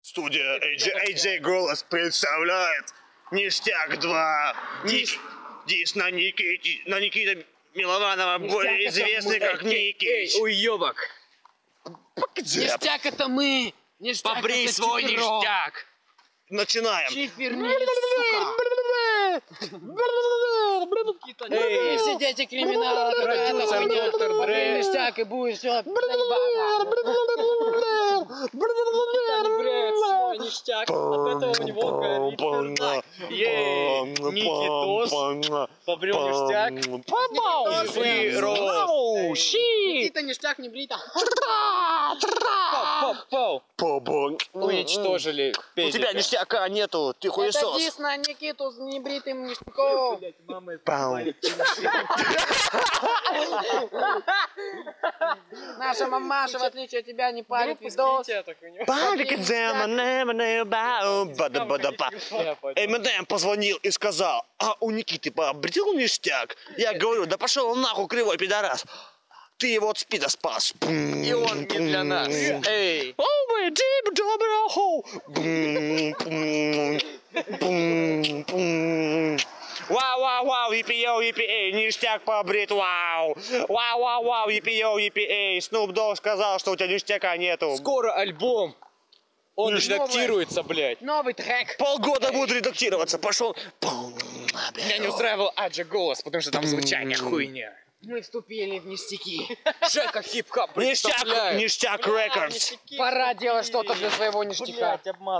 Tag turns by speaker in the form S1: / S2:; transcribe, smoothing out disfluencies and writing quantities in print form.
S1: Студия AJ Голос представляет Ништяк 2. Дис на Никита Милованова, более известный как Никич.
S2: Уёбок.
S3: Ништяк это мы. Ништяк
S2: Побрей
S3: это
S2: свой
S3: чиперо.
S2: ништяк.
S1: Начинаем.
S3: Чиперни, сука. Эй, все дети криминала,
S2: Продюсер доктор Дре.
S3: ништяк и будет все.
S2: Свой ништяк. От этого у него горит пердак. Ей, Никитос побрел ништяк.
S3: Никита ништяк не брита.
S2: Уничтожили
S1: У тебя ништяка нету, ты
S3: Это
S1: хуесос.
S3: дис на Никиту с небритым ништяком. Наша мамаша, в отличие от тебя, не парит видос.
S1: Эминем позвонил и сказал: а у Никиты побрил ништяк? Я говорю: да пошел он нахуй, кривой пидорас. Ты его от спида спас.
S2: И он не для нас. Эй.
S1: Вау, епи-йоу, епи-эй, ништяк побрит, вау. Вау, епи-йоу, епи-эй. Снуп Дог сказал, что у тебя ништяка нету.
S2: Скоро альбом. Он редактируется, блядь.
S3: Новый трек.
S1: Полгода будет редактироваться, пошел.
S2: Меня не устраивал Аджа голос, потому что там звучание хуйня.
S3: Мы вступили в ништяки.
S2: Жека хип-хап представляет.
S1: Ништяк Рекордс.
S3: Пора делать что-то для своего ништяка.
S2: Обман.